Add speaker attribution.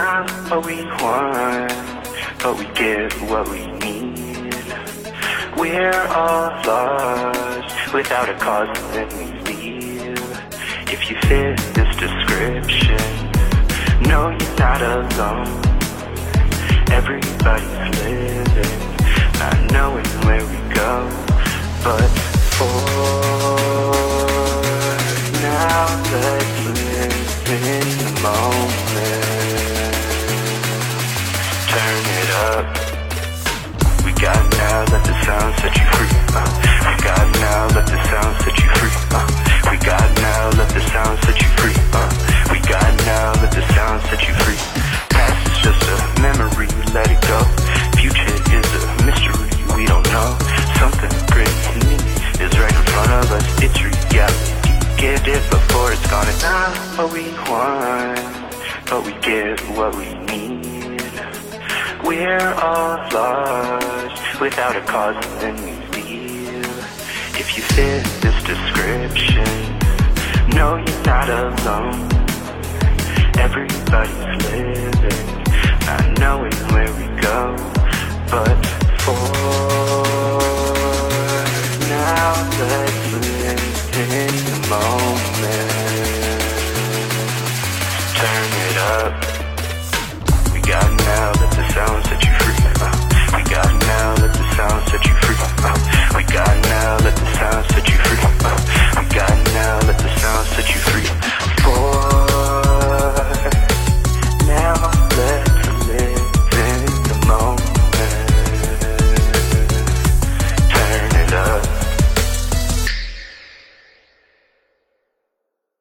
Speaker 1: not what we want, but we get what we need. We're all lost without a cause, then we leave. If you fit this description, no, you're not alone. Everybody's living, not knowing where we go, but for now, let's live in the moment. Turn it up. We got now, let the sound set you free. We got now, let the sound set you free. We got now, let the sound set you free. We got now, let the sound set you free. Past is just a memory, let it go. Future is a mystery, we don't know. Something great is right in front of us, it's reality. Get it before it's gone. It's not what we want, but we get what we need. We're all lost without a cause, then we leave. If you fit this description, no, you're not alone. Everybody's living, not knowing where we go, but for now, let's live in the moment. Turn it up.